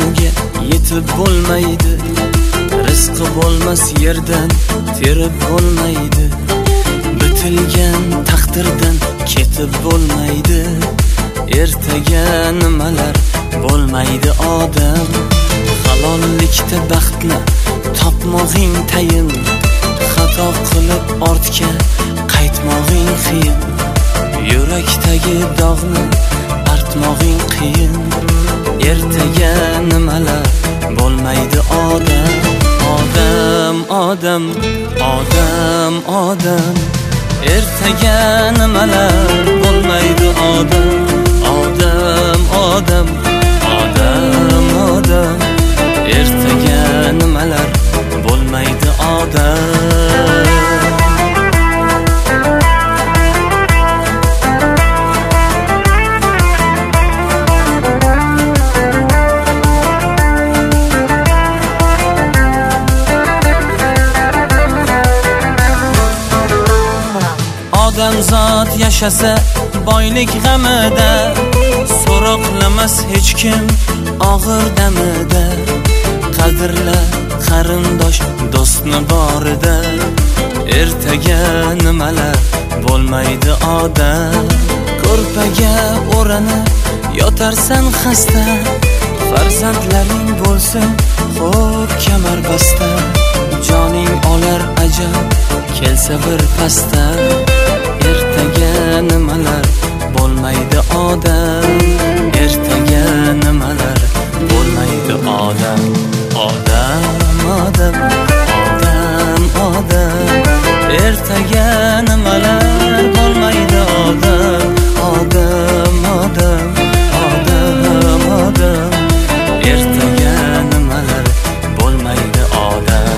manzilga yetib bo'lmaydi. Rizqi bo'lmas yerdan terib bo'lmaydi. Bitilgan taqdirdan ketib bo'lmaydi. Ertaga nimalar bo'lmaydi odam. Halollikda baxtni topmog'ing tayin. Xato qilib ortga qaytmog'ing qiyin. Yurakdagi dog'ni artmog'ing qiyin. Ertaga nimalar bo'lmaydi odam. Odam, odam, odam, odam. Ertaga nimalar bo'lmaydi odam. Odam, odam, odam, odam. Ertaga nimalar bo'lmaydi odam. Odamzod yashasa boylik g'amida, so'roqlamas hech kim og'ir damida. Qadrla qarindosh do'stni borida. Ertaga nimalar bo'lmaydi odam. Ko'rpaga o'ranib yotarsan xasta. Farzandlaring bo'lsin xo'p kamarbasta. Joning olar ajab kelsa bir pasta. Ertaga nimalar bo'lmaydi odam. Ertaga nimalar bo'lmaydi odam. Odam, odam, odam, odam. Ertaga nimalar bo'lmaydi odam. Odam, odam, odam, odam. Ertaga nimalar bo'lmaydi odam.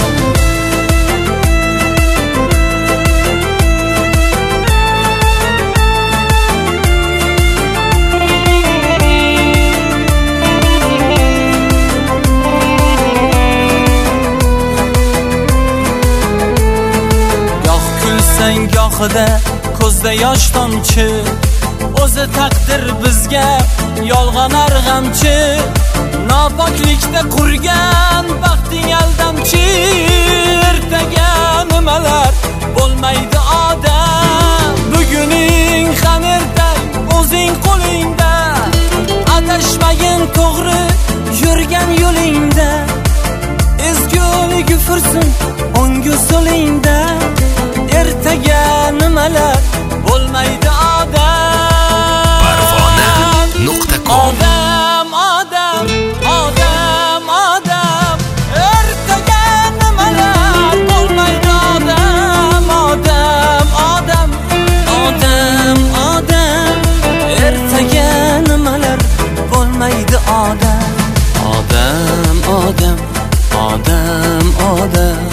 Gohida ko'zda yosh tomchi. O'zi taqdir bizga yolg'on arg'amchi. Nopoklikda qurgan baxting aldamchi. Ertaga nimalar bo'lmaydi odam. Buguning ham ertang o'zing qo'lingda. Adashmagin to'g'ri yurgan yo'lingda. Ezgulik fursin o'ngu so'lingda. Ertaga nimalar bo'lmaydi odam. Parvona.com. Odam, odam, odam, odam. Ertaga nimalar bo'lmaydi odam. Odam, odam, odam, odam. Ertaga nimalar bo'lmaydi odam. Odam, odam, odam, odam.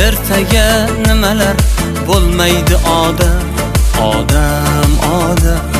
Ertaga nimalar bo'lmaydi odam. Odam, odam.